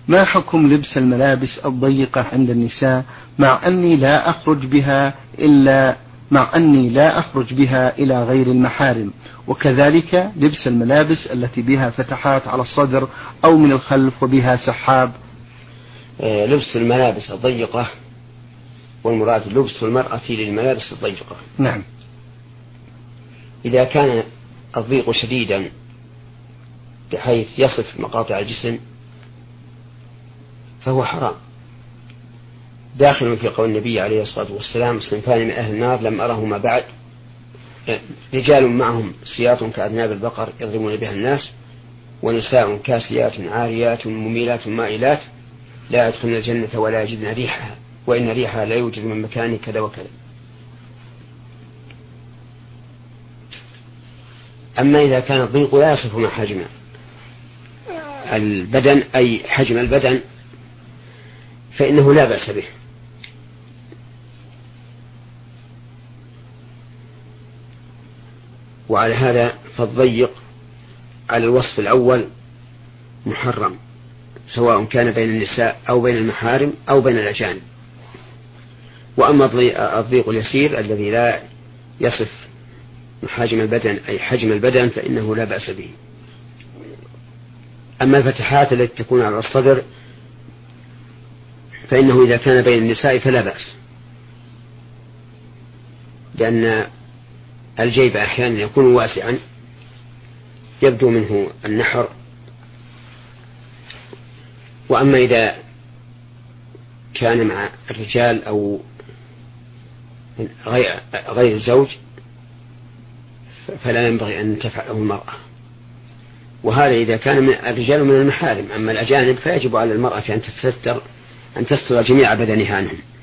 ما حكم لبس الملابس الضيقة عند النساء مع أني لا أخرج بها إلى غير المحارم، وكذلك لبس الملابس التي بها فتحات على الصدر أو من الخلف وبها سحاب؟ لبس الملابس الضيقة، والمراد لبس المرأة للملابس الضيقة. نعم. إذا كان الضيق شديدا بحيث يصف مقاطع الجسم فهو حرام، داخل في قول النبي عليه الصلاة والسلام: صنفان من أهل النار لم أرهما بعد، رجال معهم سياط كأذناب البقر يضربون بها الناس، ونساء كاسيات عاريات مميلات مائلات لا يدخلن الجنة ولا يجدن ريحها، وإن ريحها لا يوجد من مكان كذا وكذا. أما إذا كان الضيق لا يصف محاجم البدن أي حجم البدن فإنه لا بأس به. وعلى هذا فالضيق على الوصف الأول محرم، سواء كان بين النساء أو بين المحارم أو بين الأجانب. وأما الضيق اليسير الذي لا يصف محاجم البدن أي حجم البدن فإنه لا بأس به. أما الفتحات التي تكون على الصدر فإنه إذا كان بين النساء فلا بأس، لأن الجيب أحيانا يكون واسعا يبدو منه النحر. وأما إذا كان مع الرجال أو غير الزوج فلا ينبغي أن تفعله المرأة، وهذا إذا كان من الرجال من المحارم. أما الأجانب فيجب على المرأة أن تستر جميع بدنها عنهم.